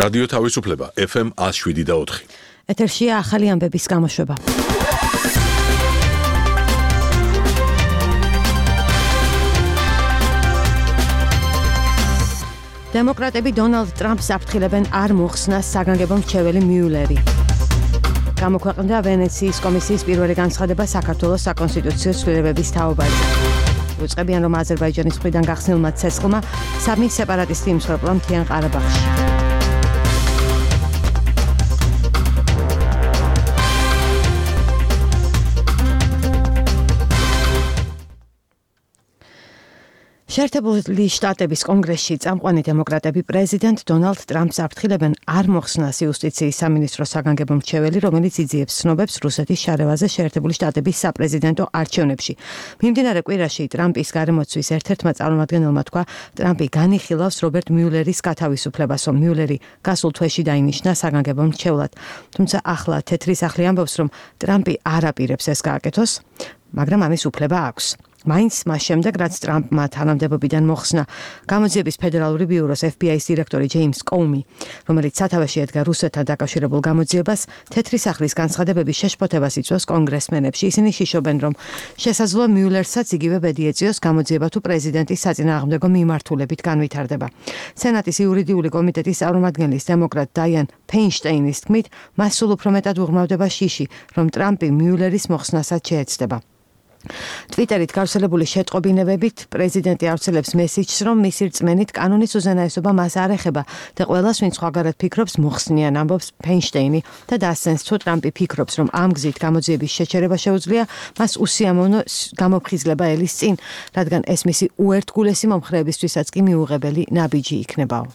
რადიო თავისუფლება FM 107.4. ეთერშია ახალი ამბების გამოშვება. დემოკრატები დონალდ ტრამპს აფრთხილებენ არ მოხსნას საგანგებო მრჩეველი მიულერი. გამოქვეყნდა ვენეციის კომისიის პირველი განცხადება საქართველოს საკონსტიტუციო ცვლილებების თაობაზე. უწყებიან, რომ აზერბაიჯანის მხრიდან გახსნილმა ცეცხლმა სამი სეპარატისტი იმსხვერპლა მთიან ყარაბაღში. შეერთებული შტატების კონგრესში წამყვანი დემოკრატები პრეზიდენტ დონალდ ტრამპს აფრთხილებენ არ მოხსნას იუსტიციის სამინისტროს საგანგებო მრჩეველი, რომელიც იძიებს ცნობებს რუსეთის შარევაზე შეერთებული შტატების საპრეზიდენტო არჩევნებში. მიმდინარე კვირაში ტრამპის გარემოცვის ერთ-ერთმა წარმომადგენელმა თქვა, ტრამპი განიხილავს რობერტ მიულერის გათავისუფლებას, რომ მიულერი გასულ თვეში დაინიშნა საგანგებო მრჩევლად. თუმცა ახლა თეთრი სახლი ამბობს, რომ ტრამპი არ აპირებს ეს გააკეთოს, მაგრამ ამის უფლება აქვს. მაინც მას შემდეგ, რაც ტრამპმა თანამდებობიდან მოხსნა გამოძიების ფედერალური ბიუროს FBI-ის დირექტორი ჯეიმს კოუმი, რომელიც სათავეში ედგა რუსეთთან დაკავშირებულ გამოძიებას, თეთრი სახლის განცხადებების შეშფოთებას იწვევს კონგრესმენებში. ისინი შიშობენ, რომ შესაძლოა მიულერსაც იგივე ბედი ეწიოს გამოძიება თუ პრეზიდენტის საწინააღმდეგო მიმართულებით განვითარდება. სენატის იურიდიული კომიტეტის წარმომადგენლის დემოკრატ დაიან ფეინშტეინის თქმით, მას სულ უფრო მეტად უღრმავდება შიში, რომ ტრამპი მიულერის მოხსნასაც შეეცდება. Twitterით გავრცელებული შეტყობინებებით პრეზიდენტი ავრცელებს მესიჯს, რომ მისი რწმენით კანონის უზენაესობა მას არ ეხება და ყველას, ვინც სხვაგარად ფიქრობს, მოხსნიან, ამბობს ფეინშტეინი და დასცენს, თუ ტრამპი ფიქრობს, რომ ამ გზით გამოძიების შეჩერება შეუძლია, მას უსიამოვნო გამოფხიზლება ელის წინ, რადგან ეს მისი უერთგულესი მომხრეებისთვისაც კი მიუღებელი ნაბიჯი იქნებაო.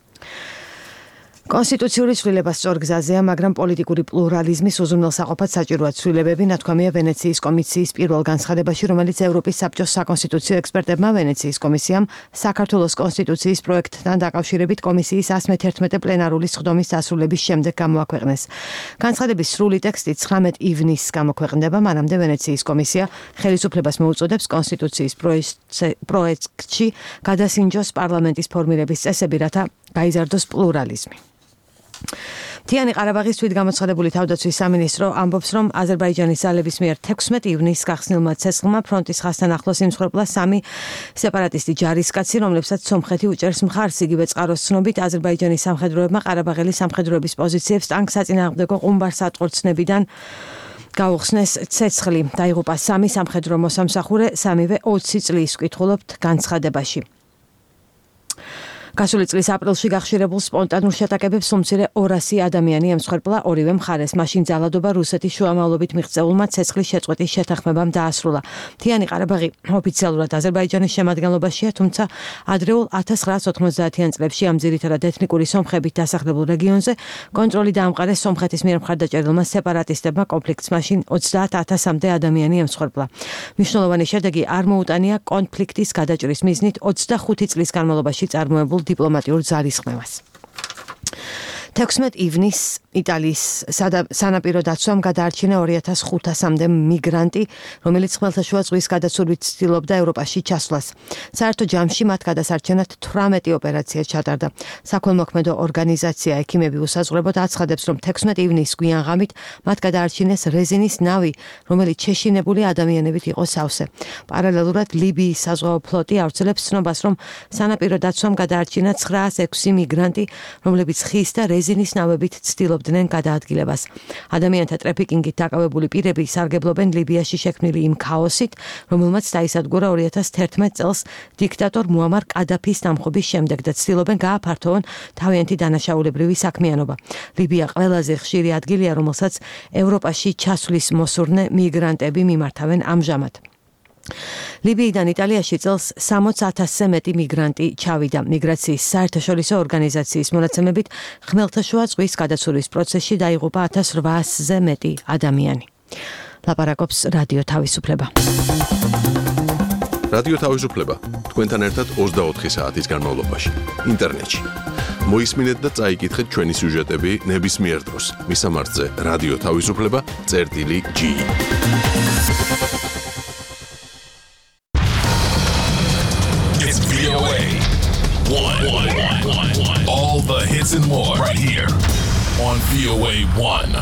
კონსტიტუციური ცვლილება სწორ გზაზეა, მაგრამ პოლიტიკური პლურალიზმის უზრუნველსაყოფად საჭიროა ცვლილებები, ნათქვამია ვენეციის კომისიის პირველ განცხადებაში, რომელიც ევროპის საბჭოს საკონსტიტუციო ექსპერტებმა ვენეციის კომისიამ საქართველოს კონსტიტუციის პროექტთან დაკავშირებით კომისიის 111 პლენარული სხდომის დასრულების შემდეგ გამოაქვეყნეს. განცხადების სრული ტექსტი 19 ივნისს გამოქვეყნდება, მანამდე ვენეციის კომისია ხელისუფლებას მოუწოდებს კონსტიტუციის პროექტში გადასინჯოს პარლამენტის ფორმირების წესები, რათა გაიზარდოს პლურალიზმი. მთიანი ყარაბაღის თვითგამოცხადებული თავდაცვის სამინისტრო ამბობს, რომ აზერბაიჯანის ძალების მიერ 16 ივნისს გახსნილმა ცეცხლმა ფრონტის ხაზთან ახლოს იმსხვერპლა სამი სეპარატისტი ჯარისკაცი, რომლებსაც სომხეთი უჭერს მხარს. იგივე წყაროს ცნობით, აზერბაიჯანის სამხედროებმა ყარაბაღელი სამხედროების პოზიციებს ტანკსაწინააღმდეგო ყუმბარ-სატყორცნებიდან გაუხსნეს ცეცხლი. დაიღუპა სამი სამხედრო მოსამსახურე, სამივე 20 წლის, ვკითხულობთ განცხადებაში. გასული წლის აპრილში გახშირებულ სპონტანურ შეტაკებებს უმცირე 200 ადამიანი ემსხვერპლა ორივე მხარეს. მაშინ ძალადობა რუსეთის შუამავლობით მიღწეულმა ცეცხლის შეწყვეტის შეთანხმებამ დაასრულა. მთიანი ყარაბაღი ოფიციალურად აზერბაიჯანის შემადგენლობაშია, თუმცა ადრეულ 1990-იან წლებში ამ ძირითადად ეთნიკური სომხებით დასახლებულ რეგიონზე კონტროლი დაამყარეს სომხეთის მიერ მხარდაჭერილმა სეპარატისტებმა. კონფლიქტს მაშინ 30,000-მდე ადამიანი ემსხვერპლა. მნიშვნელოვანი შედეგი არ მოუტანია კონფლიქტის გადაჭრის მიზნით 25 წლის განმავლობაში წარმოებულ დიპლომატიურ ძალისხმევას. 16 ივნისს იტალიის სანაპირო დაცვამ გადაარჩინა 2500-მდე მიგრანტი, რომელიც ხმელთაშუა ზღვის გადაცურვით ცდილობდა ევროპაში ჩასვლას. საერთო ჯამში მათ გადასარჩენად 18 ოპერაცია ჩატარდა. საქველმოქმედო ორგანიზაცია ექიმები უსაზღვრებოდ აცხადებს, რომ 16 ივნისს გვიანღამით მათ გადაარჩინეს რეზინის ნავი, რომელიც შეშინებული ადამიანებით იყო სავსე. პარალელურად ლიბიის საზღვაო ფლოტი ავრცელებს ცნობას, რომ სანაპირო დაცვამ გადაარჩინა 906 მიგრანტი, რომლებიც ხის და რეზინის ნავებით ცდილობდნენ გადაადგილებას. ადამიანთა ტრაფიკინგით დაკავებული პირები სარგებლობენ ლიბიაში შექმნილი იმ ქაოსით, რომელმაც დაისადგურა 2011 წელს დიქტატორ მუამარ კადაფის დამხობის შემდეგ და ცდილობენ გააფართოვონ თავიანთი დანაშაულებრივი საქმიანობა. ლიბია ყველაზე ხშირი ადგილია, რომელსაც ევროპაში ჩასვლის მოსურნე მიგრანტები მიმართავენ ამჟამად. ლიბიიდან იტალიაში წელს 60,000-ზე მეტი მიგრანტი ჩავიდა. მიგრაციის საერთაშორისო ორგანიზაციის მონაცემებით ხმელთაშუა ზღვის გადაცურვის პროცესში დაიღუპა 1800-ზე მეტი ადამიანი. ლაპარაკობს რადიო თავისუფლება. რადიო თავისუფლება თქვენთან ერთად 24 საათის განმავლობაში ინტერნეტში. მოისმინეთ და წაიკითხეთ ჩვენი სიუჟეტები ნებისმიერ დროს. მისამართზე რადიო თავისუფლება.g. It's VOA. All the hits hits and more right here on VOA 1.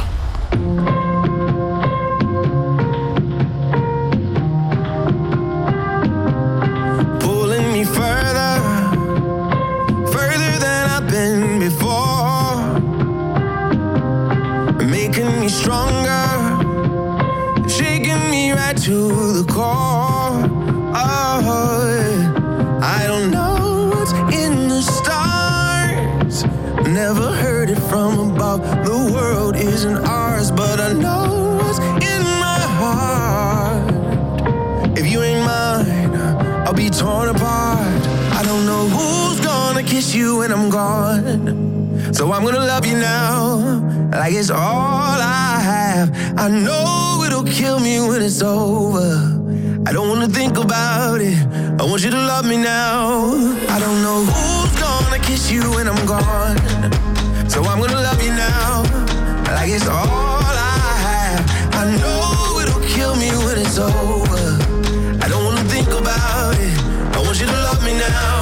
Stronger, shaking me right to the core. Oh, I don't know what's in the stars. Never heard it from above. The world isn't ours, but I know what's in my heart. If you ain't mine, I'll be torn apart. I don't know who's gonna kiss you when I'm gone, so I'm gonna love you now, like it's all I have. I know it'll kill me when it's over. I don't wanna think about it. I want you to love me now. I don't know who's gonna kiss you when I'm gone, so I'm gonna love you now, like it's all I have. I know it'll kill me when it's over. I don't wanna think about it. I want you to love me now.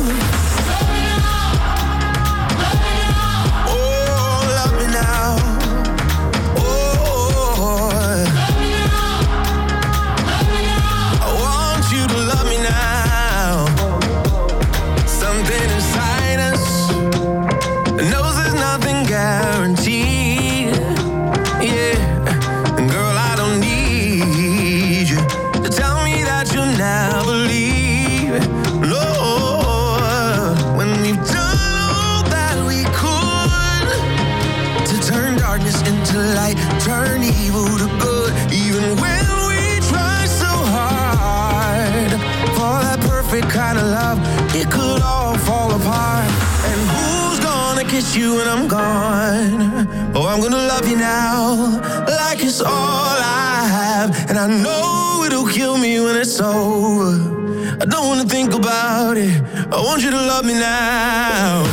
Turn evil to good, even when we try so hard for that perfect kind of love, it could all fall apart. And who's gonna kiss you when I'm gone? Oh, I'm gonna love you now, like it's all I have. And I know it'll kill me when it's over. I don't wanna think about it. I want you to love me now.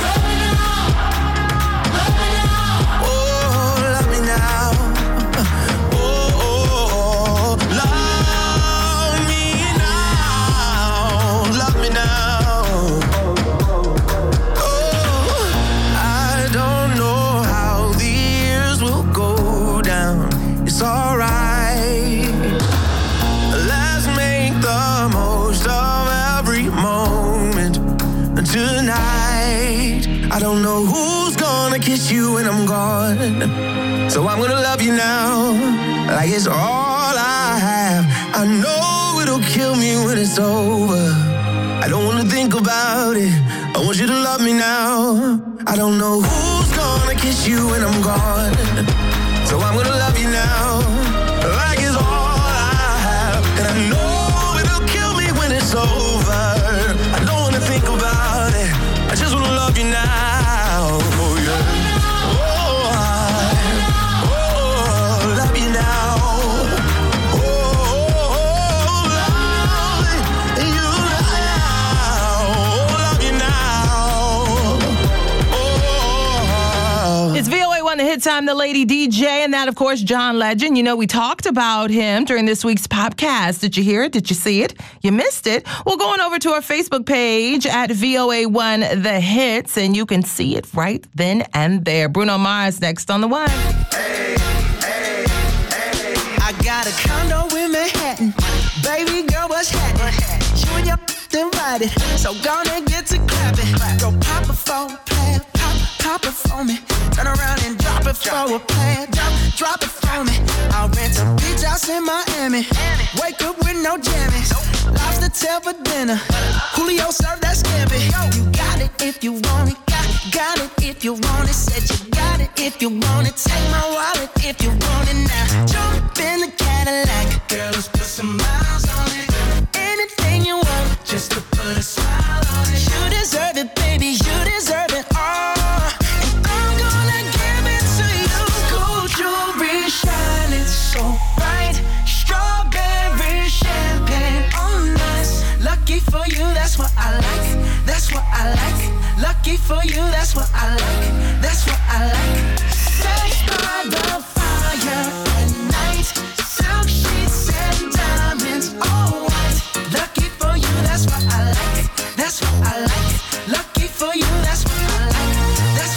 I don't know who's gonna kiss you when I'm gone, so I'm gonna love you now, like it's all I have. I know it'll kill me when it's over. I don't wanna think about it. I want you to love me now. I don't know who's gonna kiss you when I'm gone, so I'm gonna love you now, like it's all I have. And I know it'll kill me when it's over. I don't wanna think about it. I just wanna love you now. Oh yeah. Love you now. Love you now. It's VOA 1, the hit time, the Lady DJ, and that, of course, John Legend. You know, we talked about him during this week's Popcast. Did you hear it? Did you see it? You missed it? Well, go on over to our Facebook page at VOA1 The Hits, and you can see it right then and there. Bruno Mars next on The One. Hey, hey, hey. I got a condo in Manhattan. Baby girl, what's happening? You and your invited, so gonna get to clapping. Go pop it for a plan, pop it for me. Turn around and drop it for a plan, drop it for me. I'll rent a beach house in Miami. Wake up with no jammies. Lobster tail for dinner. Julio served that scampi. You got it if you want it. Got it if you want it. Said you got it if you want it. Take my wallet if you want it now. Jump in the Cadillac. Girl, let's put some miles on it. Anything you want, just to put a smile on it. You deserve it, baby. You deserve it all. And I'm gonna give it to you. Gold jewelry shining so bright. Strawberry champagne on us. Lucky for you, that's what I like. That's what I like. Lucky for you, that's what I like. That's what I like. Sex by the fire at night. Silk sheets and diamonds, all white. Lucky for you, that's what I like. That's what I like. Lucky for you, that's what I like. That's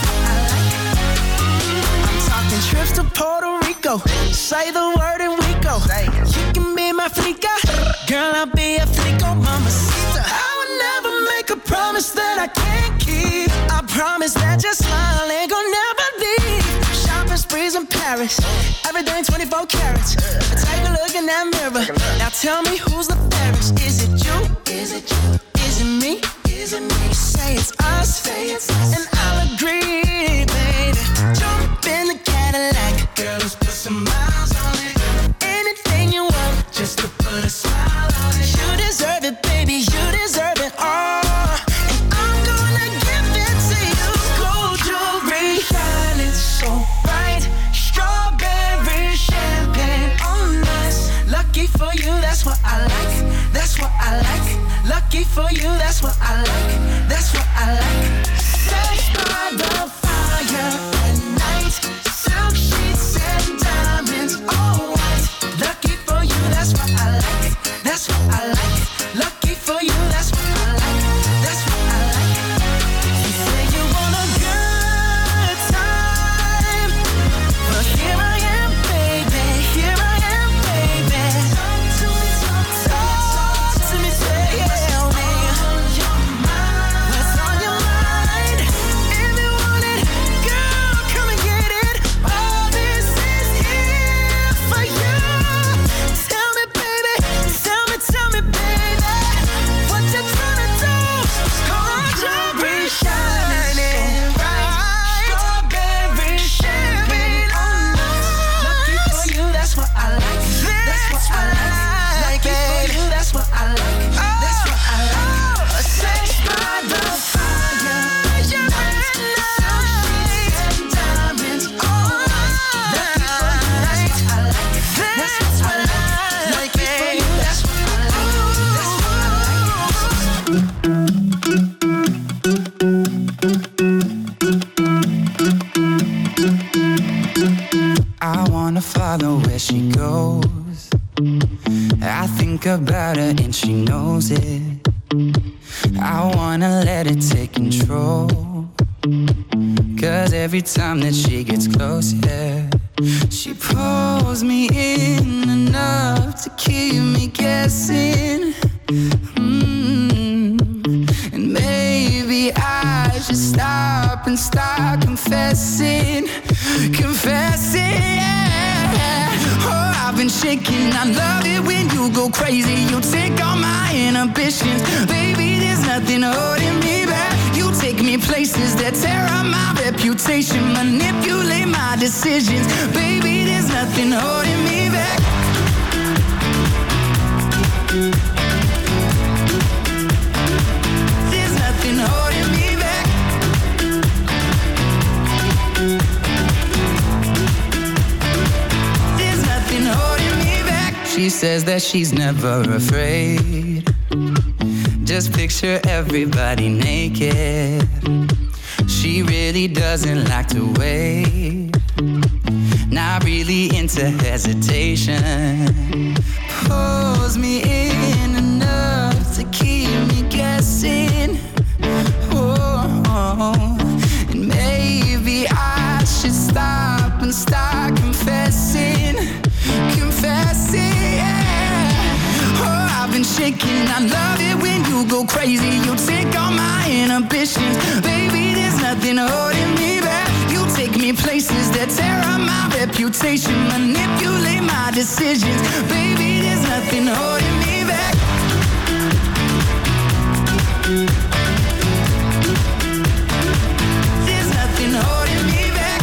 go. Say the word and we go. You can be my flica, girl, I'll be a flico, mamacita. I would never make a promise that I can't keep. I promise that your smile ain't gonna never leave. Shopping sprees in Paris, everything 24 carats. Take a look in that mirror. Now tell me who's the fairest? Is it you? Is it you? Is it me? Is it me? Say it's us, and I'll agree, baby. Jump in the Cadillac, girl, let's put some miles on it. Anything you want, just to put a smile on it. You deserve it, baby, you deserve it all. And I'm gonna give it to you. Gold jewelry, shining so bright. Strawberry champagne on us. Lucky for you, that's what I like. That's what I like. Lucky for you, that's what I like. That's what I like. Sex by the fire at night. Silk sheets and diamonds, all white. Lucky for you, that's what I like. That's what I like. Lucky for you, that's what I like. That's what I like. You say you want a good time, but here I am, baby. Here I am, baby. Talk to me, talk to me, tell me what's on your mind. If you want it, girl, come and get it. All this is here for you. Tell me, baby, tell me, baby, what you tryna do? Gold jewelry shining bright. Strawberry champagne on us. Lucky for you, that's what I like. That's what I like. Lucky for you, that's what I like. That's what I like. Sex by the fire. Diamonds on us. Lucky for you, that's what I like. That's what I like. Lucky for you, that's what I like. That's what I wanna follow where she goes. I think about her and she knows it. I wanna let it take control. Cause every time that she gets close, yeah, she pulls me in enough to keep me guessing. And maybe I should stop and start confessing. Yeah. Oh, I've been shaking. I love it when you go crazy. You take all my inhibitions. Baby, there's nothing holding me back. You take me places that tear up my reputation. Manipulate my decisions. Baby, there's nothing holding me back. There's nothing holding me back. There's nothing holding me back. She says that she's never afraid. Just picture everybody naked. She really doesn't like to wait. Not really into hesitation. Pulls me in enough to keep me guessing. Oh, and maybe I should stop and start confessing. Yeah. Oh, I've been shaking. I love it when you go crazy. You take all my inhibitions. Baby, there's nothing holding me back. You take me places that tear up my reputation. Manipulate my decisions. Baby, there's nothing holding me back. There's nothing holding me back.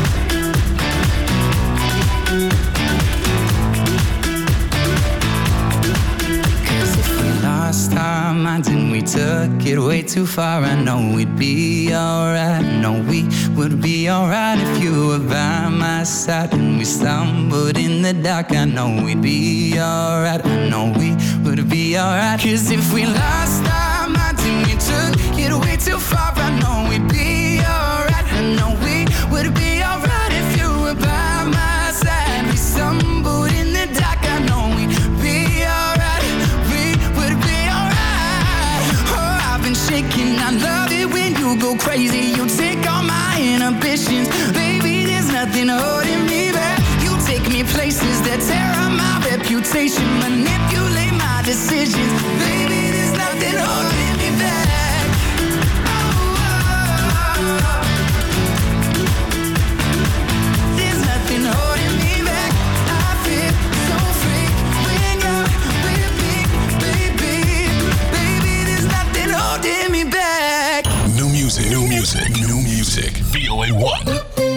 Cause if we lost our minds and we took it way too far, I know we'd be alright. I know we would be alright if you were by my side. And we stumbled in the dark, I know we'd be alright. I know we would be alright. Cause if we lost our minds and we took it way too far, I know we'd be alright. I know we would be alright if you were by my side. We stumbled in the dark, I know we'd be alright. We would be alright. Oh, I've been shaking. I love it when you go crazy. You take all my inhibitions. Baby, there's nothing holding me back. You take me places that tear up my reputation, manipulate my decisions. Baby, there's nothing holding me back. There's nothing holding me back. I feel so free when you're with me, baby. Baby, there's nothing holding me back. New music, new music, new music. VOA 1.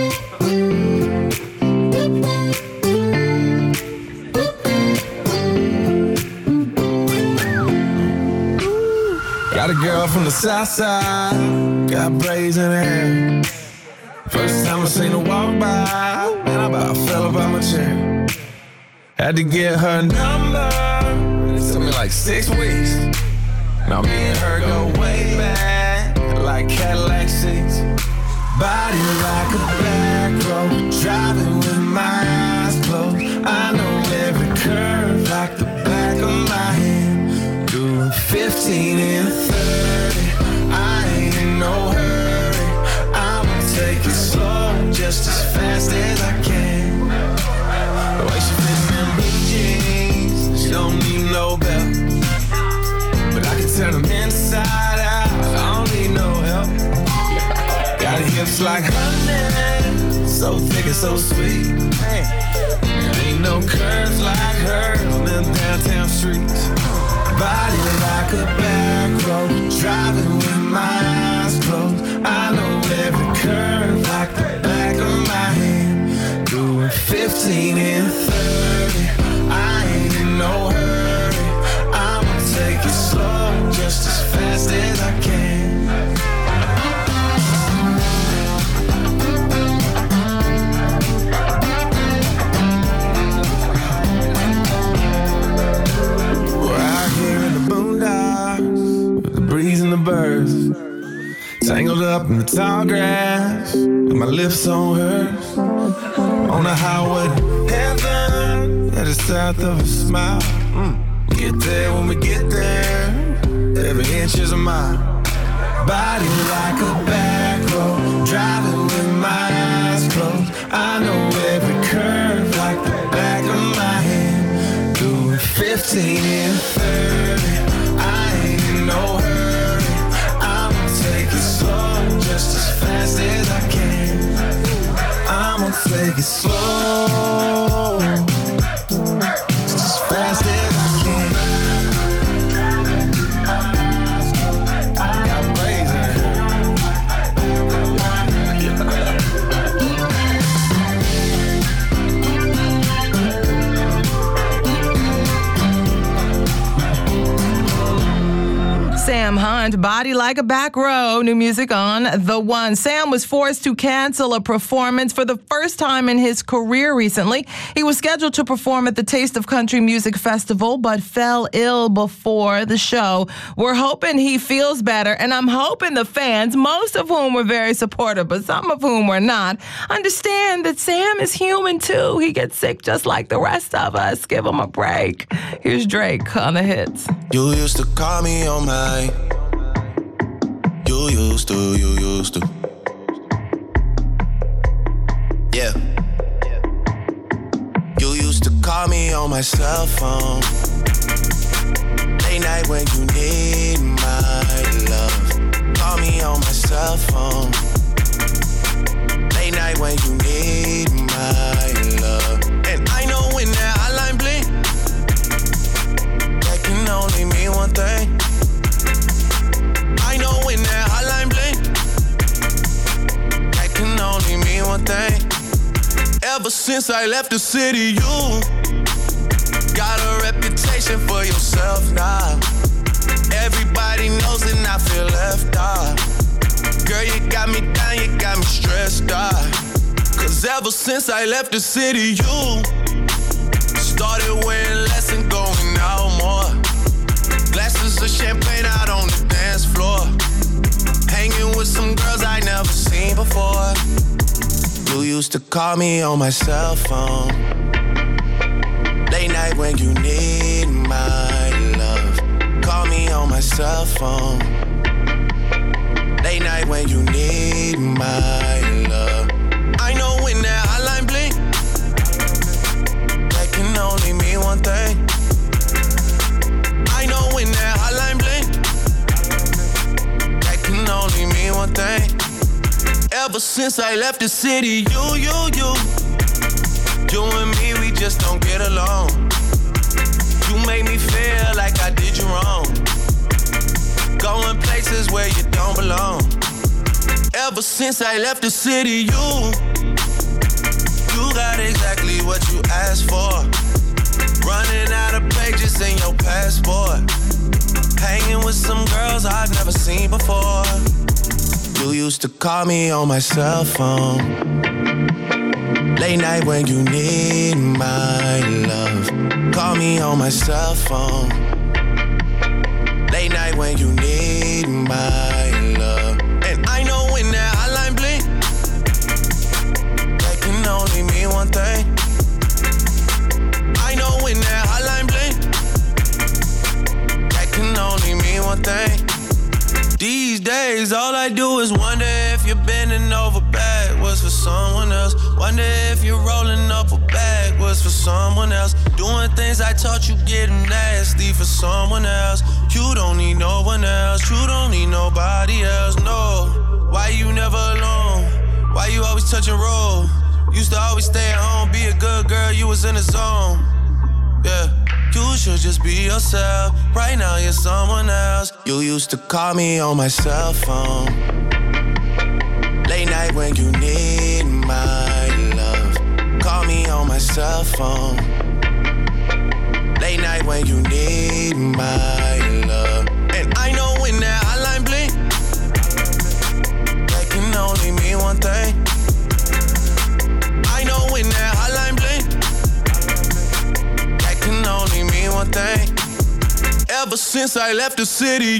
Got a girl from the south side, got braids in her hair. First time I seen her walk by, man, I about fell about my chair. Had to get her number, it took me like 6 weeks. Now me and her go way back, like Cadillac seats. Body like a back road, driving with my eyes closed. I know every curve like the back of my hand. Doing 15 and 30, I ain't in no hurry. I'ma take it slow, just as fast as I can. The way she fits in blue jeans, she don't need no belt. But I can turn them inside out, I don't need no help. Got hips like honey, so thick and so sweet. There ain't no curves like hers on them downtown streets. Body like a back road, driving with my eyes closed. I know every curve like the back of my hand. Doing 15 and 30, I ain't in no hurry. I'ma take it slow, just as fast as I can. Breeze and the birds, tangled up in the tall grass, with my lips on hers. On the highway to heaven, at the south of a smile. Get there when we get there, every inch is a mile. Body like a back road, driving with my eyes closed. I know every curve like the back of my hand. Doing 15 and 30, I ain't in no hurry. Take it slow, just as fast as I can. I'ma take it slow, just as fast as I can. I got braids in her. Sam Hunt, Body Like a Back Row, new music on The One. Sam was forced to cancel a performance for the first time in his career recently. He was scheduled to perform at the Taste of Country Music Festival, but fell ill before the show. We're hoping he feels better, and I'm hoping the fans, most of whom were very supportive, but some of whom were not, understand that Sam is human too. He gets sick just like the rest of us. Give him a break. Here's Drake on the hits. You used to call me on my You used to. Yeah. You used to call me on my cell phone. Late night when you need my love. Call me on my cell phone. Late night when you need my love. And I know when that hotline blink, that can only mean one thing. I know when that hotline blink, that can only mean one thing. Ever since I left the city, you got a reputation for yourself now. Everybody knows and I feel left out. Girl, you got me down, you got me stressed out. Cause ever since I left the city, you started wearing less and going out more. Glasses of champagne out on the dance floor. Hanging with some girls I never seen before. You used to call me on my cell phone. Late night when you need my love. Call me on my cell phone. Late night when you need my love. I know when that hotline blink, since I left the city, you and me, we just don't get along. You make me feel like I did you wrong. Going places where you don't belong. Ever since I left the city, you got exactly what you asked for. Running out of pages in your passport. Hanging with some girls I've never seen before. You used to call me on my cell phone. Late night when you need my love. Call me on my cell phone. Late night when you need my love. And I know when that hotline blink, that can only mean one thing. I know when that hotline blink, that can only mean one thing. These days, all I do is wonder if you're bending over backwards for someone else. Wonder if you're rolling up a backwards for someone else. Doing things I taught you getting nasty for someone else. You don't need no one else. You don't need nobody else, no. Why you never alone? Why you always touch and roll? Used to always stay at home, be a good girl, you was in the zone. Yeah. You should just be yourself. Right now you're someone else. You used to call me on my cell phone. Late night when you need my love. Call me on my cell phone. Late night when you need my love. And I know when that hotline blink, that can only mean one thing. I know when that hotline blink, can only mean one thing. Ever since I left the city,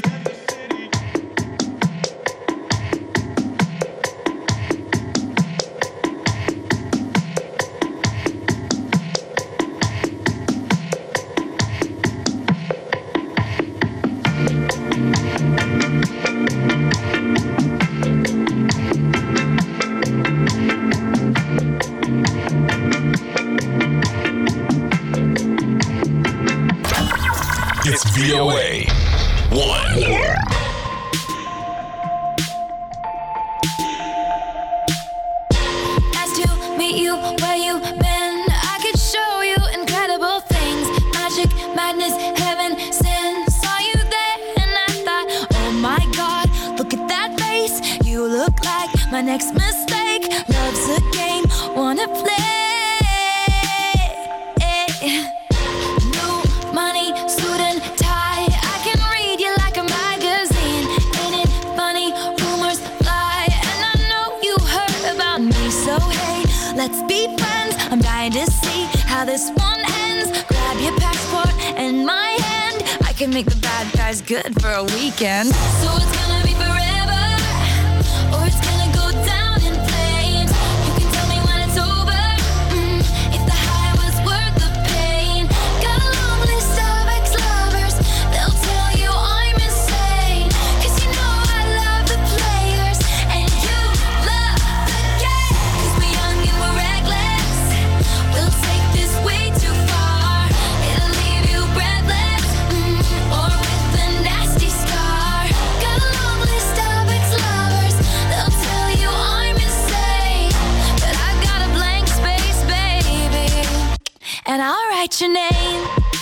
VOA 1. Nice to meet you where you been. I could show you incredible things. Magic, madness, heaven, sin. Saw you there and I thought, oh my God, look at that face. You look like my next mistake. Love's a game, wanna play. Let's be friends, I'm dying to see how this one ends. Grab your passport and my hand. I can make the bad guys good for a weekend. So it's gonna be forever, or it's gonna go down in flames. You can tell me when it's over, if the high was worth the pain. Got a long list of ex-lovers, they'll tell you I'm insane. Cause you know I love the players, and you love the game. Cause we're young and we're reckless, we'll take this way too far. It'll leave you breathless, or with a nasty scar. Got a long list of ex-lovers, they'll tell you I'm insane. But I've got a blank space, baby, and I'll write your name.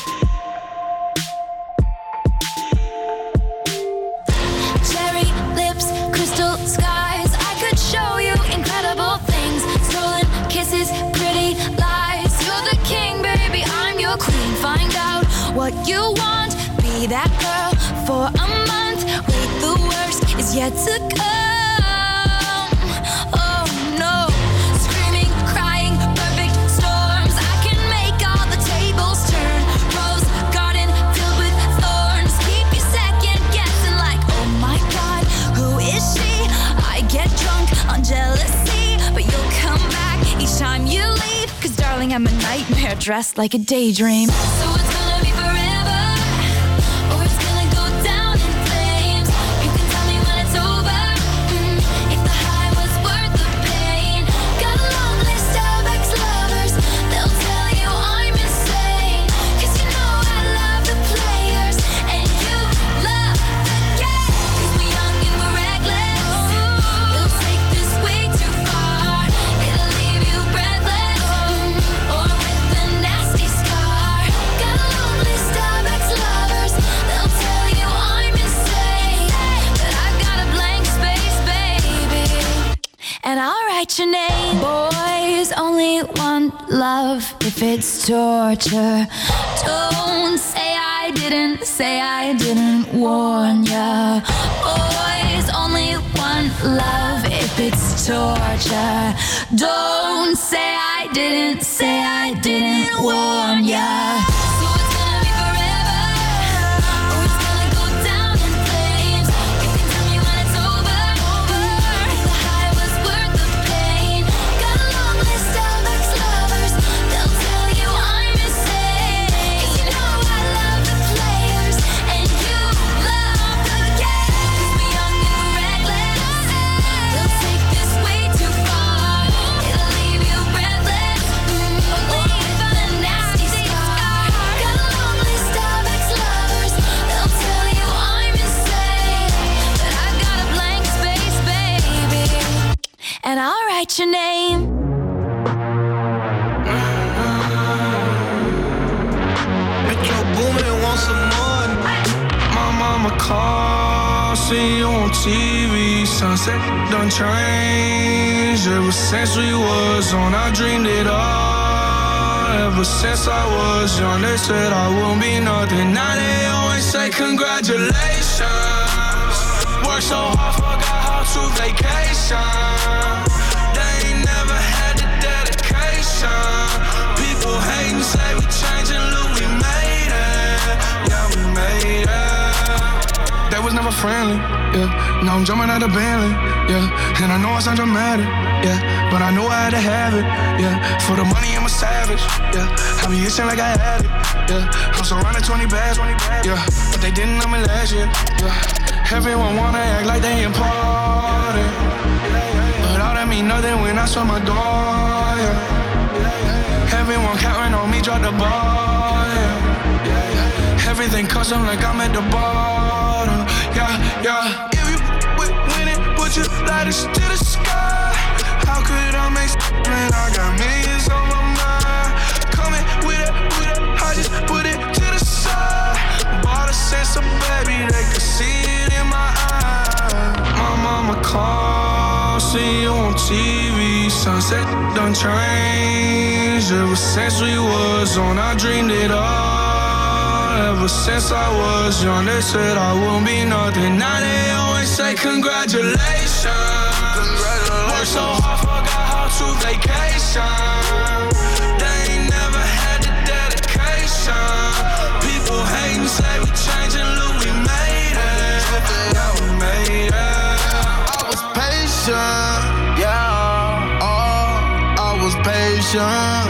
Cherry lips, crystal skies. I could show you incredible things. Stolen kisses, pretty lies. You're the king, baby, I'm your queen. Find out what you want. Be that girl for a month. Wait, the worst is yet to come. Oh no. Screaming, crying, perfect storms. I can make all the tables turn. Rose garden filled with thorns. Keep you second guessing like, oh my God, who is she? I get drunk on jealousy, but you'll come back each time you leave. Cause darling, I'm a nightmare dressed like a daydream. So it's gonna be forever, or it's gonna go down in flames. You can tell me when it's over, if the high was worth the pain. Got a long list of ex-lovers, they'll tell you I'm insane. Cause you know I love the players, and you love the game. Cause we're young and we're reckless, we'll take this way too far. write your name. Boys only want love if it's torture. Don't say I didn't warn ya. Boys only want love if it's torture. Don't say I didn't warn ya. So it's gonna be forever, or it's gonna go down in flames. You can tell me when it's over. The high was worth the pain. Got a long list of ex-lovers. They'll tell you I'm insane. 'Cause you know I love the players and you love the game. 'Cause we're young and reckless. They'll take this way too far. It'll leave you breathless. Leave a nasty scar. Got a long list of ex-lovers. They'll tell you I'm insane, but I've got a blank space, baby, and I'll write your name. Metro Boomin want some more. My mama called, see you on TV. Sunset done changed. Ever since we was on, I dreamed it all. Ever since I was young, they said I won't be nothing. Now they always say congratulations. Worked so hard, forgot how to vacation. They ain't never had the dedication. People hating, say we changing, look, we made it. Yeah, we made it. They was never friendly, yeah. Now I'm jumping out of Bentley, yeah. And I know I sound dramatic, yeah. But I know I had to have it, yeah. For the money, I'm a savage, yeah. I be itching like I had it, yeah. I'm surrounded 20 bags, yeah. But they didn't know me last year, yeah. Everyone wanna act like they important, but all that mean nothing when I saw my door, yeah. Everyone counting on me, drop the ball, yeah. Everything custom like I'm at the bottom, yeah. If you win it, put your lighters to the sky. How could I make when I got millions on my mind? Coming with it, I just put it to the side. Bought a sense of baby, they could see it in my eyes. My mama called, see you on TV. Sunset done changed. Ever since we was on, I dreamed it all. Ever since I was young, they said I won't be nothing. Now they always say congratulations. Worked so hard, forgot how to vacation. They ain't never had the dedication. People hating, say we changing, look, we made it. Yeah, we made it. I was patient, yeah. Oh, I was patient.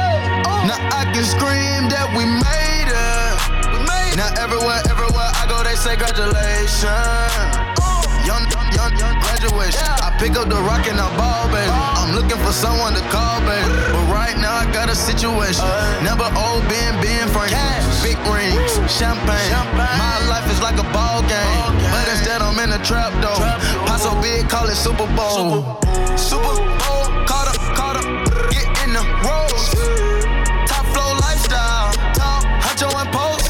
Now I can scream that we made it. Now everywhere I go, they say congratulations. Young graduation. I pick up the rock and I ball, baby. I'm looking for someone to call, baby. But right now I got a situation. Never old Ben Franklin. Big rings, champagne. My life is like a ball game, but instead I'm in a trap though. Pot so big, call it Super Bowl. Super Bowl, caught up, get in the rolls. Top flow lifestyle, top Huncho and Post.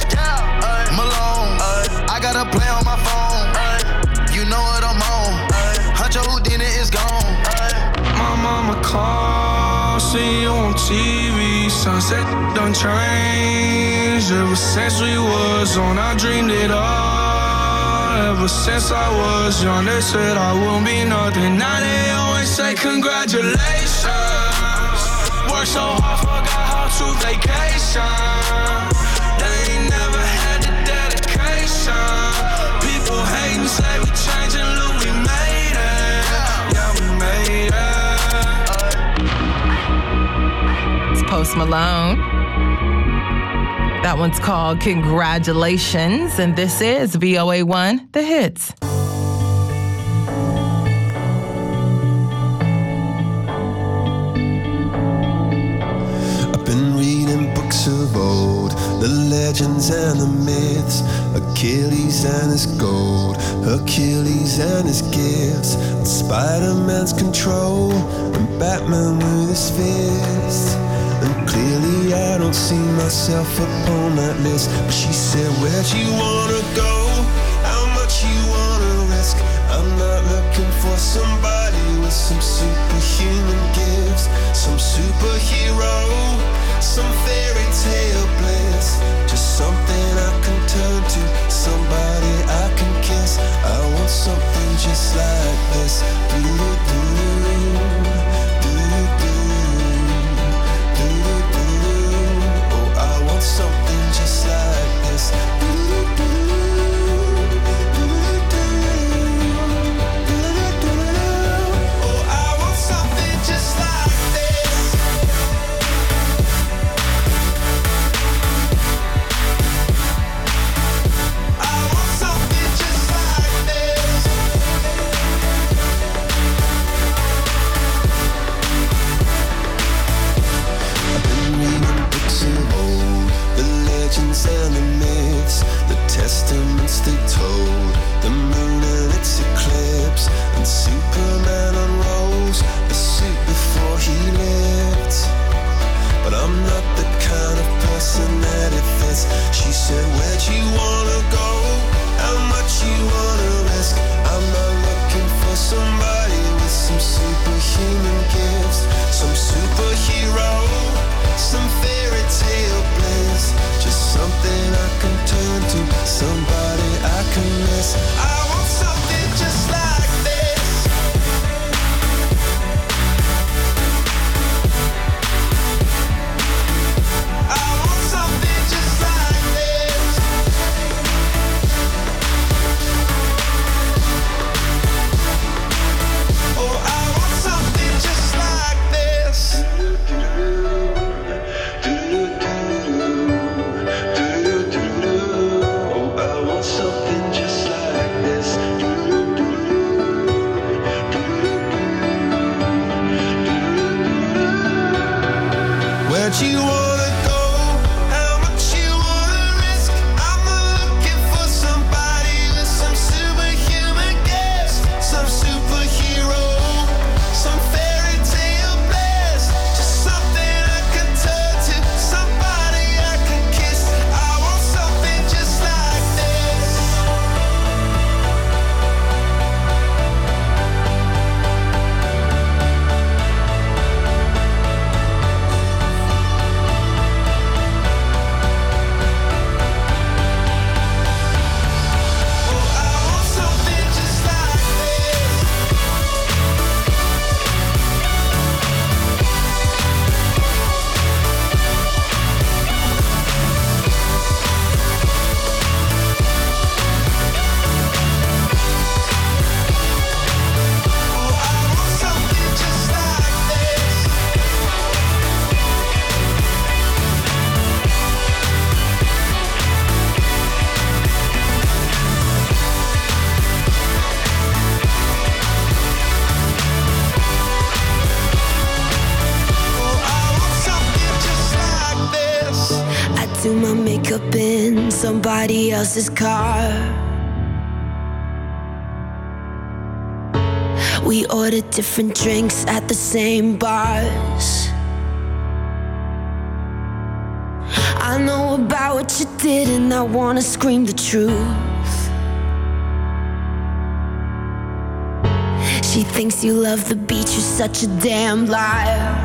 Malone, I got a play on my phone. You know what I'm on. Huncho Houdini is gone. My mama called, see you on TV. Sunset done changed. Ever since we was on, I dreamed it all. Ever since I was young, they said I won't be nothing. Now they always say congratulations. Worked so hard, forgot how to vacation. They ain't never had the dedication. People hating, say we changing, look, we made it. Yeah, we made it. It's Post Malone. That one's called Congratulations, and this is VOA1, The Hits. I've been reading books of old, the legends and the myths, Achilles and his gold, Hercules and his gifts, and Spider-Man's control, and Batman with his fists. And clearly I don't see myself upon that list. But she said, where'd you wanna go? How much you wanna risk? I'm not looking for somebody with some superhuman some superhero, some fairy tale bliss, just something I can turn to, somebody I can kiss. I want something just like this. Oh, I want something just like this. And the myths, the testaments they told, the moon and its eclipse, and Superman unrolls the suit before he lived. But I'm not the kind of person that it fits. She said, where'd you wanna go? How much you wanna risk? I'm not looking for somebody with some superhuman gifts, some superhero, some fairy tale bliss, just something I can turn to, somebody I can miss. I want something just like this. I want something just like this. Oh, I want something just like this. Something just like this. Where'd you wanna go? How much you wanna risk? I'm looking for somebody with some superhuman gifts, some superhero, some fairy tale bliss, just something I can turn to, somebody I can kiss. I want something just like this. Do my makeup in somebody else's car. We order different drinks at the same bars. I know about what you did and I wanna scream the truth. She thinks you love the beach, you're such a damn liar.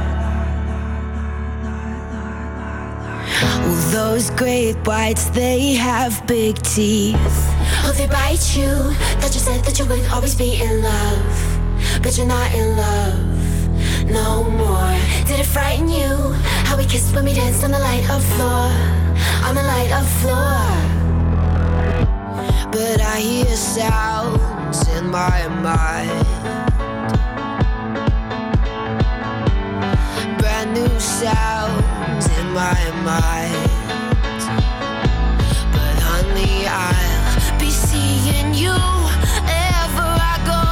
Well, those great whites, they have big teeth. Oh, they bite you. That you said that you would always be in love, but you're not in love no more. Did it frighten you how we kissed when we danced on the light of floor, on the light of floor? But I hear sounds in my mind, brand new sounds in my mind. But honey, I'll be seeing you wherever I go.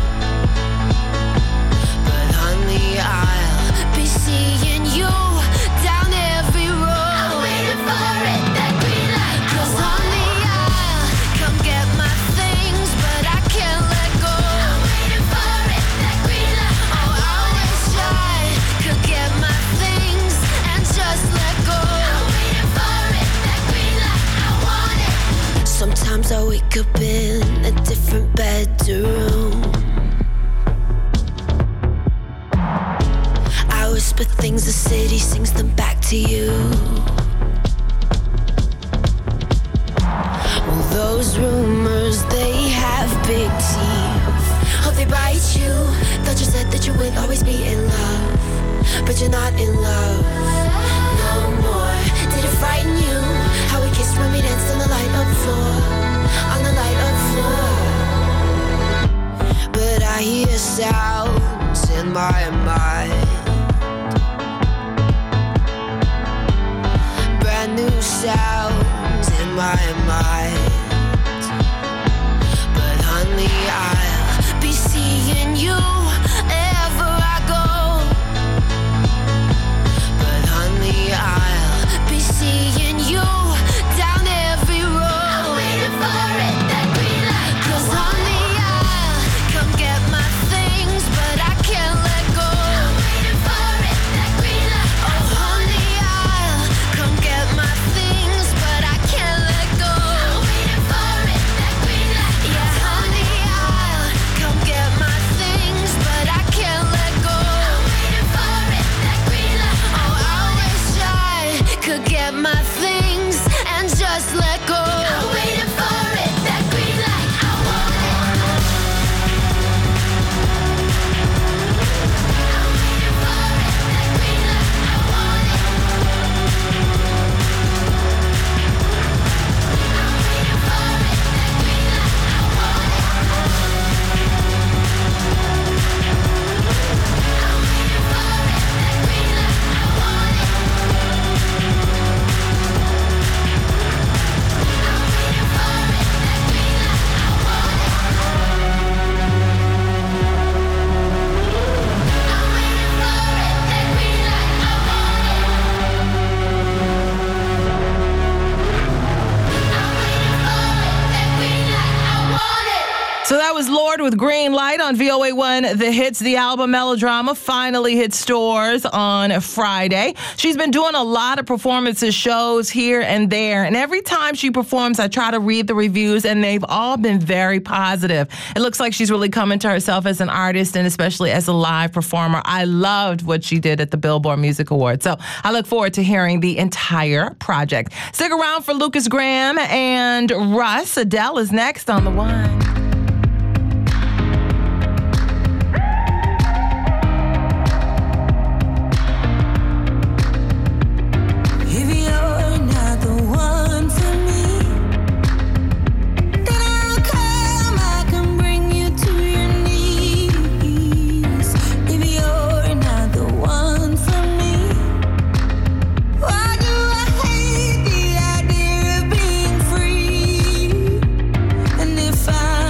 But honey, I'll be seeing you down every road. I'm waiting for it, that green light. 'Cause honey, I'll come get my things, but I can't let go. I'm waiting for it, that green light. Oh, I wish I could get my things and just let go. I'm waiting for it, that green light. I want it. Sometimes I wake up in a different bedroom. I was whisper things, the city sings them back to you. Well, those rumors, they have big teeth. Hope they bite you. Thought you said that you would always be in love, but you're not in love no more. Did it frighten you? How we kissed when we danced on the light up floor, on the light up floor. But I hear sounds in my mind, brand new sounds in my mind. But honey, I'll be seeing you ever I go. But honey, I'll be seeing you down every road. I'm waiting for it, that green light. 'Cause honey, I'll come get my things, but I can't let go. I'm waiting for it, that green light. Oh honey, I'll come get my things, but I can't let go. I'm waiting for it, that green light. Yeah, honey, I'll come get my things, but I can't let go. I'm waiting for it, that green light. Oh, I wish I could get my things and just let go. I'm waiting for it, that green light. I want it. I'm waiting for it, that green light. I want it. I'm waiting for it, that green light. I want it. I'm waiting for it, that green light. I want it. So that was Lorde with Green Light on VOA1 The Hits. The album Melodrama finally hit stores on Friday. She's been doing a lot of performances, shows here and there. And every time she performs, I try to read the reviews, and they've all been very positive. It looks like she's really coming to herself as an artist and especially as a live performer. I loved what she did at the Billboard Music Awards. So I look forward to hearing the entire project. Stick around for Lucas Graham and Russ. Adele is next on The One. If I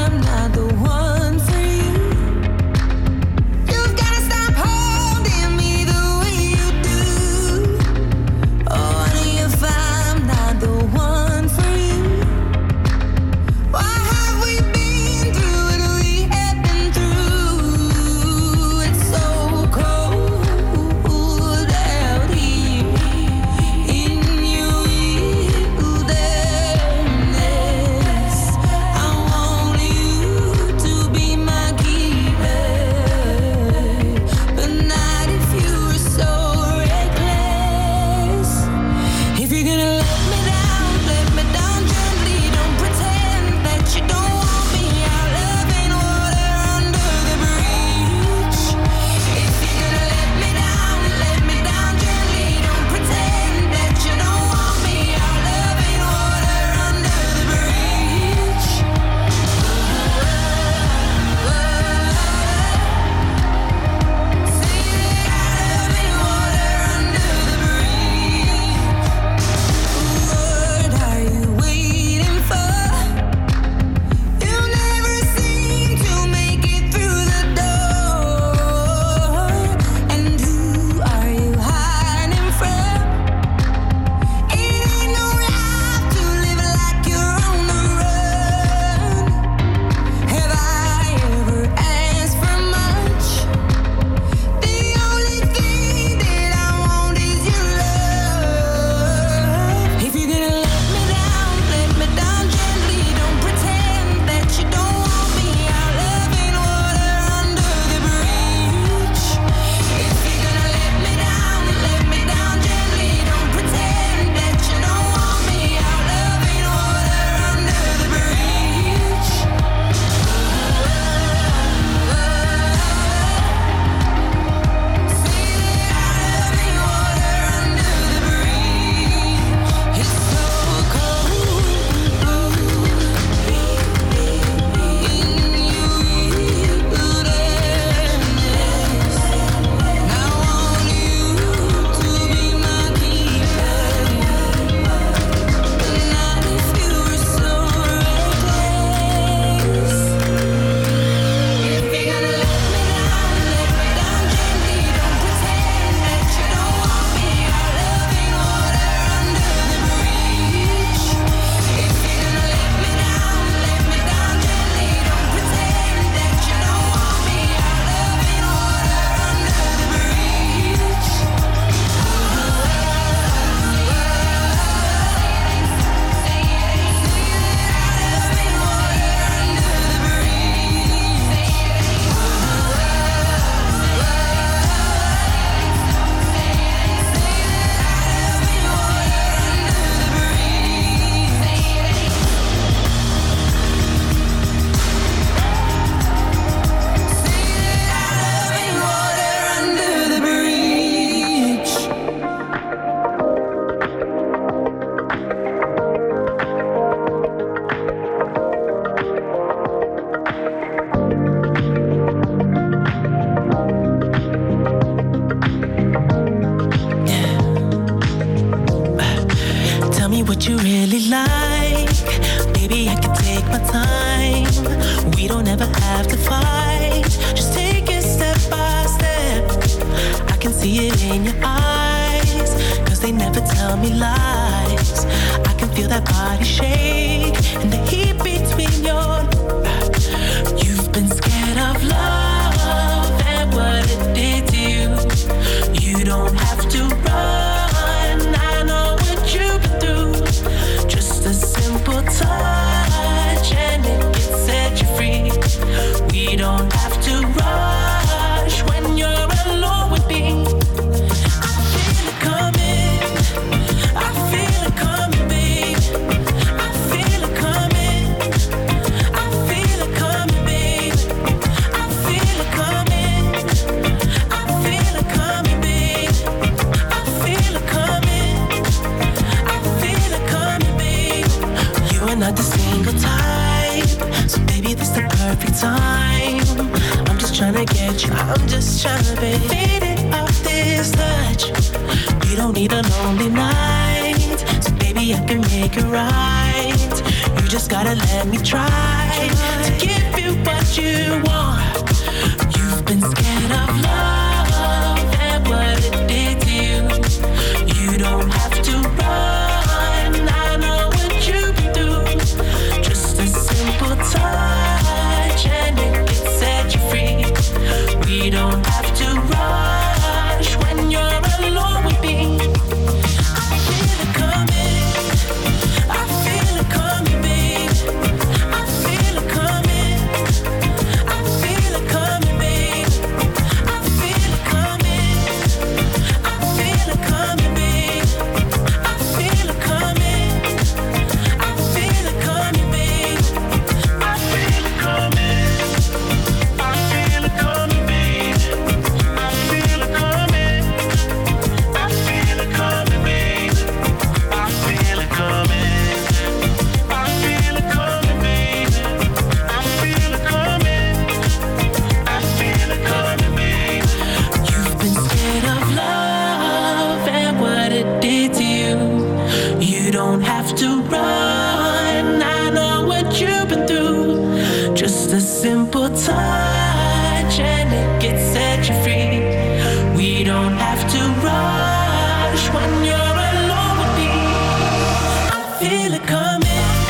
So baby, this the perfect time. I'm just trying to get you. I'm just trying to be faded off this touch. We don't need a lonely night. So baby, I can make it right. You just gotta let me try to give you what you want. You've been scared of love and what it did to you. You don't have to run. I know what you've been through. Just a simple touch and it can set you free. We don't have to rush when you're alone with me. I feel it coming. I feel it coming, babe. I feel it coming. I feel it coming, babe. I feel it coming. I feel it coming, babe. I feel it coming. I feel it coming, babe. I feel it coming. I feel it coming, babe. I feel it coming. I feel it coming, babe. I feel it coming. I feel it coming, babe. I feel it coming. I feel it coming, babe. You've been scared of love and what it did to you. You don't have to run. I know what you've been through. Just a simple touch and it can set you free. We don't have to rush when you're alone with me. I feel it coming.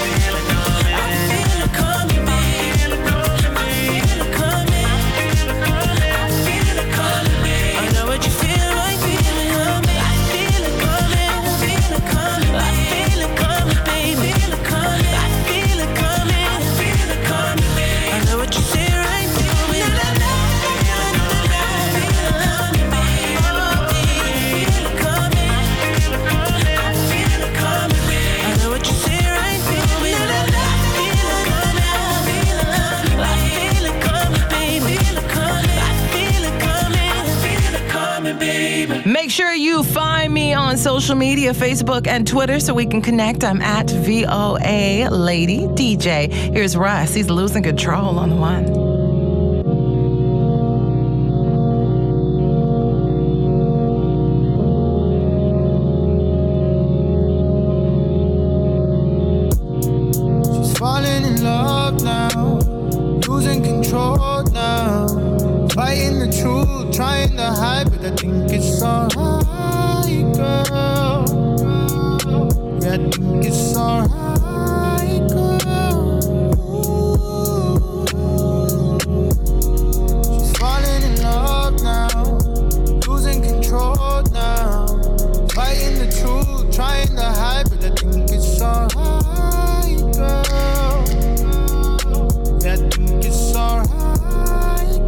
I feel it coming, babe. I feel it coming. I feel it coming, babe. I know what you feel. I feel it coming. I feel it coming. I feel it coming. I feel it coming, babe. I feel it coming. I feel it coming. I feel it coming, babe. I know what you say right through it. Make sure you find me on social media, Facebook and Twitter, so we can connect. I'm at VOA Lady DJ. Here's Russ. He's losing control on the one. Falling in love now, losing control now, fighting the truth, trying to hide, but I think it's alright, girl. Yeah, I think it's alright, girl. She's falling in love now, losing control now, fighting the truth, trying to hide, but I think it's alright. Yeah, I think it's alright,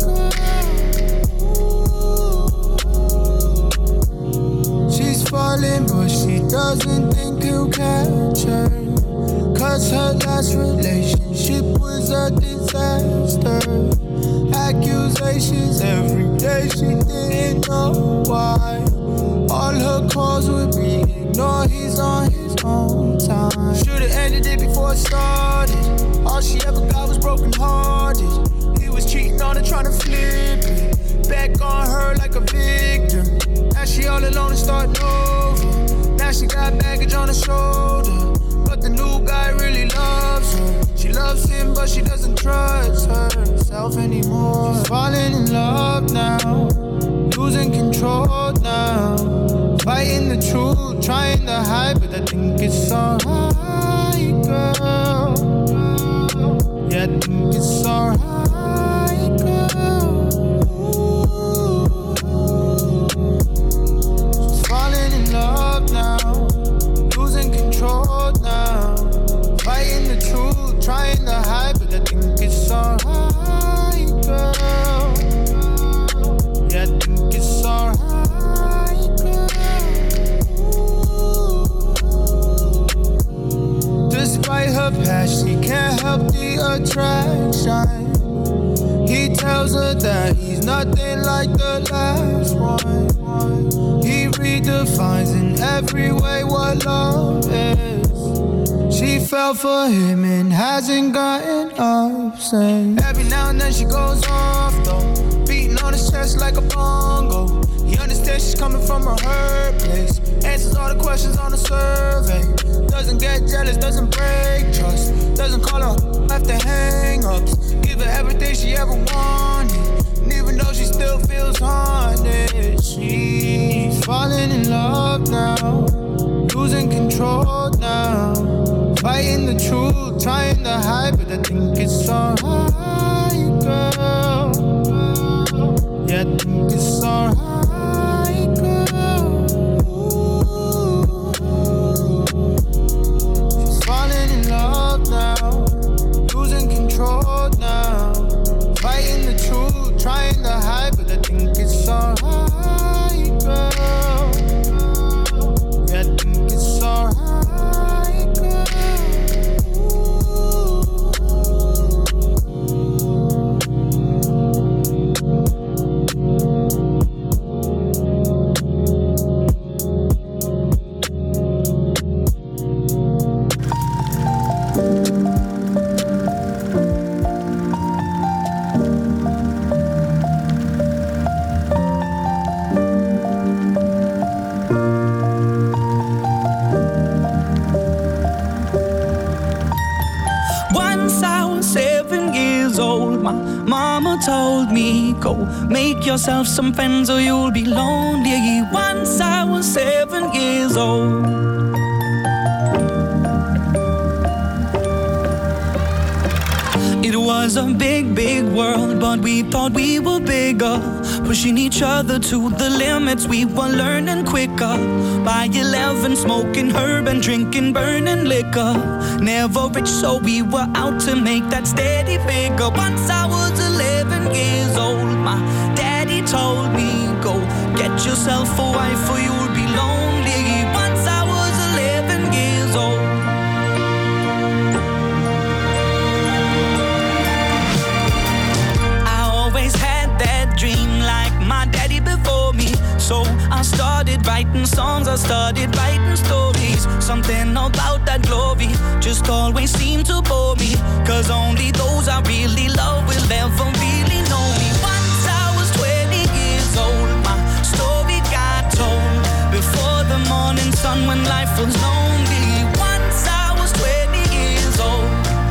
girl. She's falling, but she doesn't think he'll catch her. 'Cause her last relationship was a disaster. Accusations every day, she didn't know why. All her calls would be ignored, he's on his own time. Should've ended it before it started. All she ever got was broken hearted. He was cheating on her, trying to flip it. Back on her like a victim. Now she all alone and starting over. Now she got baggage on her shoulder. But the new guy really loves her. She loves him, but she doesn't trust herself anymore. She's falling in love now, losing control now, fighting the truth, trying to hide, but I think it's alright, girl. Yeah, I think it's alright, girl. She's falling in love now, losing control now, fighting the truth, trying to hide, but I think it's alright, girl. Yeah, I think it's alright, girl. Despite her past, she can't help the attraction. He tells her that he's nothing like the last one. He redefines in every way what love is. She fell for him and hasn't gotten up since. Every now and then she goes off though, beating on his chest like a bongo. He understands she's coming from a hurt place, answers all the questions on the survey. Doesn't get jealous, doesn't break trust, doesn't call her after hang-ups. Give her everything she ever wanted, and even though she still feels haunted, she's falling in love now, losing control now, fighting the truth, trying to hide, but I think it's alright, girl. Yeah, I think it's alright, girl. She's falling in love now, losing control now, fighting the truth, trying to hide, but I think it's alright, girl. Yeah, I think it's alright, girl. Mama told me, go make yourself some friends or you'll be lonely. Once I was 7 years old. It was a big, big world, but we thought we were bigger, pushing each other to the limits. We were learning quicker. By 11, smoking herb and drinking burning liquor. Never rich, so we were out to make that steady figure. Once I was 11 years old, my daddy told me, go get yourself a wife or you'll be lonely. Once I was 11 years old. Dream like my daddy before me, so I started writing songs, I started writing stories. Something about that glory just always seemed to bore me, cause only those I really love will ever really know me. Once I was 20 years old, my story got told before the morning sun when life was lonely. Once I was 20 years old.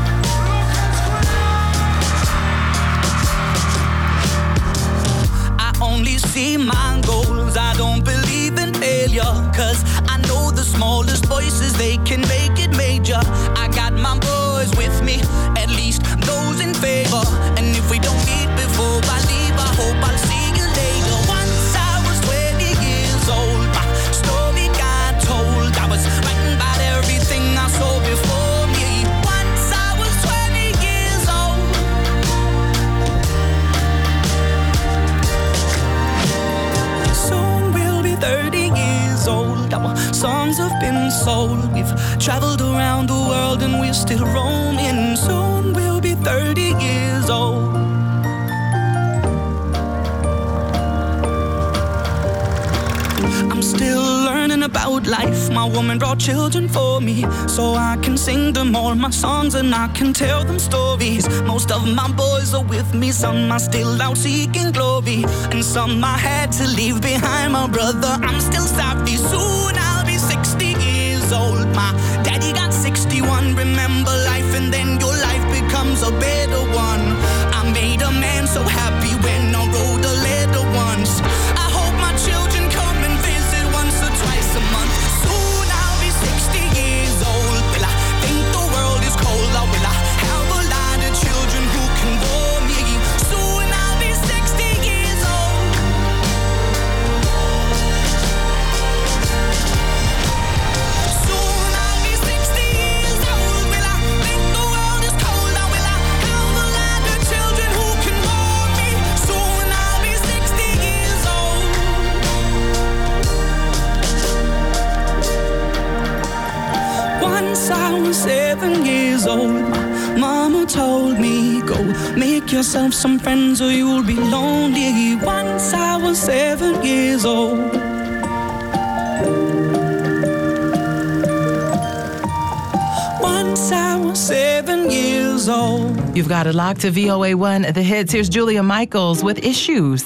Only see my goals, I don't believe in failure, cause I know the smallest voices, they can make it major. I got my boys with me, at least those in favor, and if we don't meet before I leave, I hope I'll see you later. Once I was 20 years old, my story got told. I was writing about everything I saw before me. Once I was 20 years old. Soon we'll be 30 years old. Our songs have been sold. We've traveled around the world and we're still roaming. Soon we'll be 30 years old. I'm still learning about life. My woman brought children for me, so I can sing them all my songs and I can tell them stories. Most of my boys are with me, some are still out seeking glory, and some I had to leave behind. My brother, I'm still sorry. Soon I'll be 60 years old. My daddy got 61. Remember life and then your life becomes a better one. I made a man so happy when I wrote a letter once. I hope my children come and visit once or twice a month. Soon I'll be 60 years old. Will I think the world is cold, or will I have a lot of children who can bore me? Soon I'll be 60 years old. Soon I'll be 60 years old. Will I think the world is cold, or will I have a lot of children who can bore me? Soon I'll be 60 years old. Once I was 7 years old, my mama told me, go make yourself some friends or you'll be lonely. Once I was 7 years old. Once since I was 7 years old. You've got it locked to VOA1 The Hits. Here's Julia Michaels with Issues.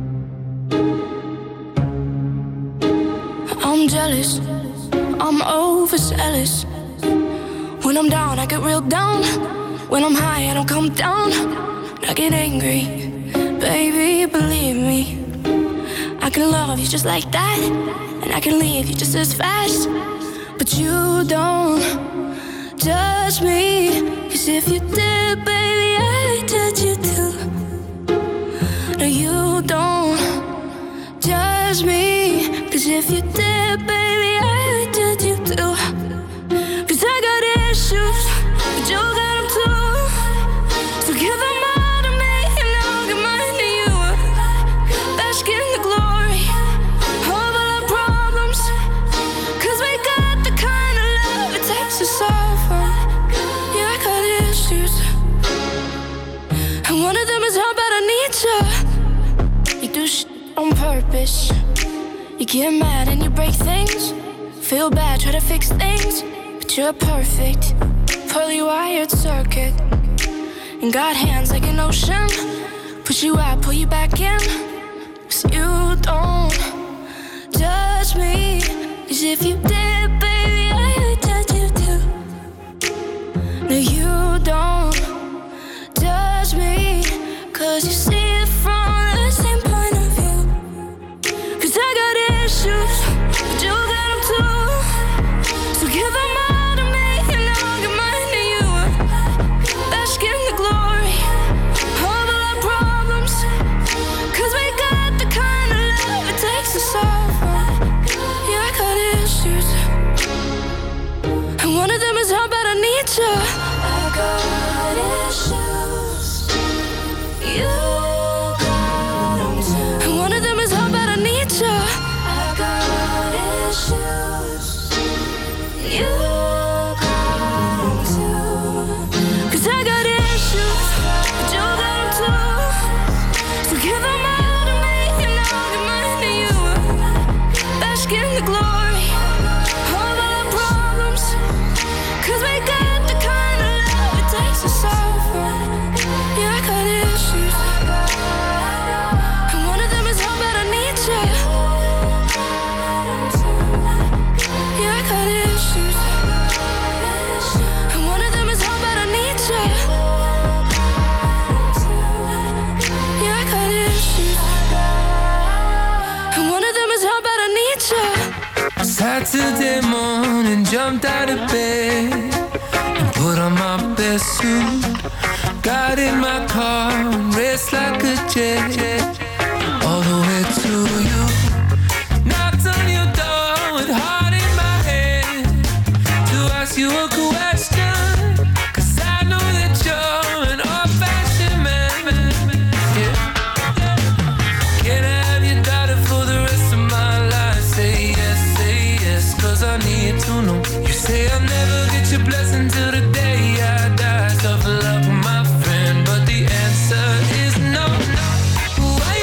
I'm jealous, I'm overzealous. When I'm down, I get real down. When I'm high, I don't come down. I get angry, baby, believe me. I can love you just like that, and I can leave you just as fast. But you don't judge me, 'cause if you did, baby, I'd judge you too. No, you don't judge me, 'cause if you did, baby, I'd judge you too. 'Cause I got issues, but you got them too. So give them all to me, and I'll give mine to you. Bask in the glory of all our problems, 'cause we got the kind of love it takes to solve them. Yeah, I got issues, and one of them is how bad I need you. You do shit on purpose. You get mad and you break things. Feel bad, try to fix things, but you're perfect. Pearly wired circuit, and got hands like an ocean. Push you out, pull you back in. 'Cause you don't judge me, 'cause if you did, baby, I would judge you too. No, you don't judge me, 'cause you see it from the same point of view. 'Cause I got issues, but you got them too. So give them all to me, and I'll give mine to you. Bask in the glory of all our problems, 'cause we got the kind of love it takes to solve them. Yeah, I got issues, and one of them is how bad I need you. I got issues, you got them too. And one of them is how bad I need you. I got issues, you got them too. 'Cause I got issues, but you got them too. So give them all to me, and I'll give mine to you. Bask in the glory of all our problems, 'cause we got the kind of love it takes to solve them. Yeah, I got issues, and one of them is how bad I need you. Yeah, I got issues, and one of them is how bad I need you. Yeah, I got issues, and one of them is how bad I need you. Saturday morning, jumped out of bed and put on my best suit. Got in my car and raced like a jet all the way to you. Knocked on your door with heart in my head to ask you a question, 'cause I know that you're an old-fashioned man. Yeah. Can I have your daughter for the rest of my life? Say yes, 'cause I need to know. You say I'll never get your blessing till the day I die. Tough luck, my friend, but the answer is no. Why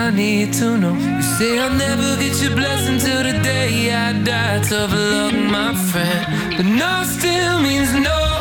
I need to know. You say I'll never get your blessing till the day I die. Tough luck, my friend, but no still means no.